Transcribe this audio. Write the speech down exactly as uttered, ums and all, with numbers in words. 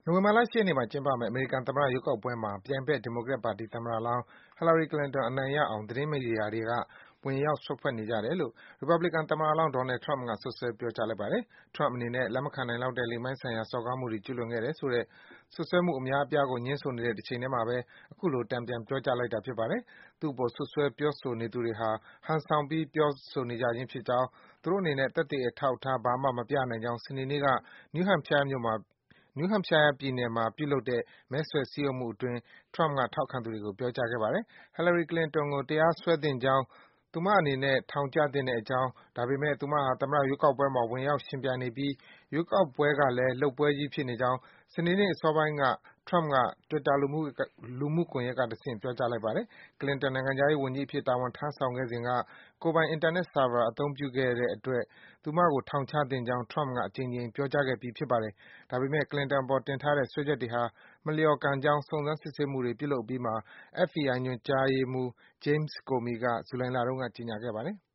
နိုဝင်ဘာလ ၈ ရက်နေ့မှာ ကျင်းပမယ့် အမေရိကန်သမ္မတရွေးကောက်ပွဲမှာ ပြိုင်ဘက် ဒီမိုကရက်ပါတီ သမ္မတလောင်း Hillary Clinton အနိုင်ရအောင် သတင်းမီဒီယာတွေက ဝင်ရောက် စွက်ဖက်နေကြတယ်လို့ ရီပတ်ဘလီကန် သမ္မတလောင်း Donald Trump က စွပ်စွဲ ပြောကြားလိုက်ပါတယ်။ Trump အနေနဲ့ လက်မခံနိုင်လောက်တဲ့ လိင်ပိုင်းဆိုင်ရာ စော်ကားမှုတွေ ကျူးလွန်ခဲ့တယ်ဆိုတဲ့ စွပ်စွဲမှု အများအပြားကို ငြင်းဆိုနေတဲ့ တချိန်ထဲမှာဘဲ အခုလို တန်ပြန် ပြောကြားလိုက်တာ ဖြစ်ပါတယ်။ သူ့အပေါ် စွပ်စွဲ ပြောဆိုနေသူတွေဟာ ဟန်ဆောင်ပြီး ပြောဆိုနေကြခြင်းဖြစ်ကြောင်း၊ သူတို့အနေနဲ့ သက်သေအထောက်အထား ဘာမှ မပြနိုင်ကြောင်း စနေနေ့က New Hampshire ပြည်နယ်မှာ ပြုလုပ်တဲ့ မဲဆွယ် စည်းရုံးမှုအတွင်း Trump က ထောက်ခံသူတွေကို ပြောကြားခဲ့ပါတယ်။ Hillary Clinton ကို တရားစွဲသင့်ကြောင်း၊ သူမအနေနဲ့ ထောင်ကျသင့်တဲ့အကြောင်း၊ ဒါပေမယ့် သူမဟာ သမ္မတရွေးကောက်ပွဲမှာ ဝင်ရောက် ယှဉ်ပြိုင်နေပြီး ရွေးကောက်ပွဲကလည်း လုပ်ပွဲကြီး ဖြစ်နေကြောင်း စနေနေ့ အစောပိုင်းက Trump က Twitter လူမှုကွန်ယက်ကတဆင့် ပြောကြားလိုက်ပါတယ်။ Clinton နိုင်ငံခြားရေးဝန်ကြီးအဖြစ် တာဝန်ထမ်းဆောင်ခဲ့စဉ်က ကိုယ်ပိုင် အင်တာနက် ဆာဗာ အသုံးပြုခဲ့တဲ့အတွက် သူမကို ထောင်ချသင့်ကြောင်း Trump က အကြိမ်ကြိမ် ပြောကြားခဲ့ပြီး ဖြစ်ပါတယ်။ ဒါပေမယ့် Clinton အပေါ် တင်ထားတဲ့ စွဲချက်တွေဟာ မလျော်ကန်ကြောင်း စုံစမ်း စစ်ဆေးမှုတွေ ပြုလုပ်အပြီးမှာ F B I ညွန်ကြားရေးမှူး James Comey က ဇူလိုင်လတုန်းက ကြေညာခဲ့ပါတယ်